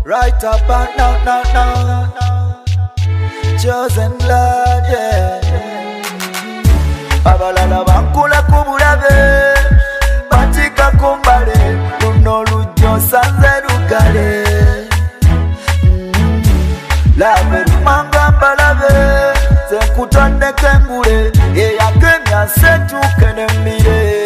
Right up and now. Chosen blood, yeah. Abalala bankula kubulabe, batika kumbale, luno lujjo sanze lugale. Labe lumanga mbalabe, senkutande kengule, eyakemya setuke nemmire.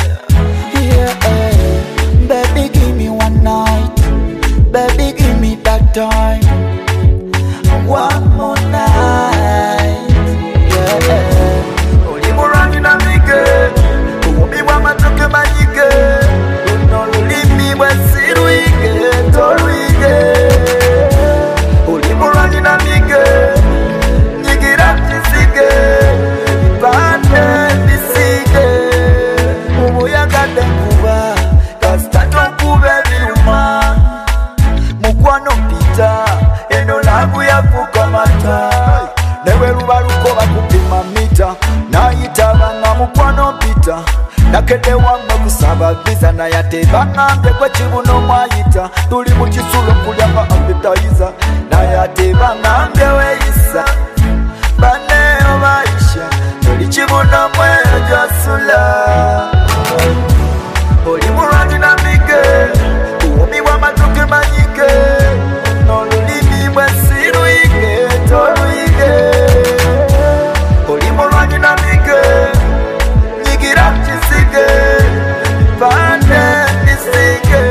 Yeah, baby give me one night, baby give me that time, one more night. Yeah, oli murangi na mige, uwumi wa matoke majike, luno lulimi bwe siruige, toluige. Oli murangi na mige, nyigira kisige, bane bisige, ubuyagadde kuba, kasitato kube biruma, mukwano mpita, eno lagu ya kukamata. Newe luba lukoba kupima mita, nayita banga mukwano mpita. Nakede wamwe kusaba visa na yateba ngambe kwe chibuno mwayita. Tuli mukisulu kulyanga appetizer, na yateba ngambe weisa. Baneo baisha, tuli chibuno mweyo jasula. Oli murangi na mige, uwumi wa matoke majike, nolulimi bwe siruige, toluige. Oli murangi na mige, nyigira kisige, bane bisige.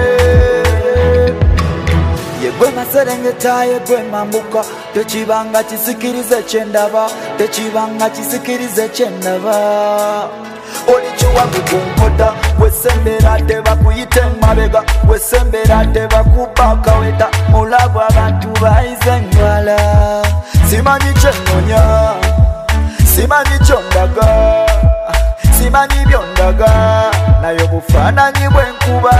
Yegwe maserengeta yegwe mambuka, tekibanga kisikirize kyendaba, tekibanga kisikirize kyendaba. Oli chiwangu kunkoda, wesembera teba kuyite mabega, wesembera teba kubaka weta, mulabu abantu baize njwala. Simanyi kyenonya, simanyi kyondaga, simanyi byondaga, nayo bufaananyi bwenkuba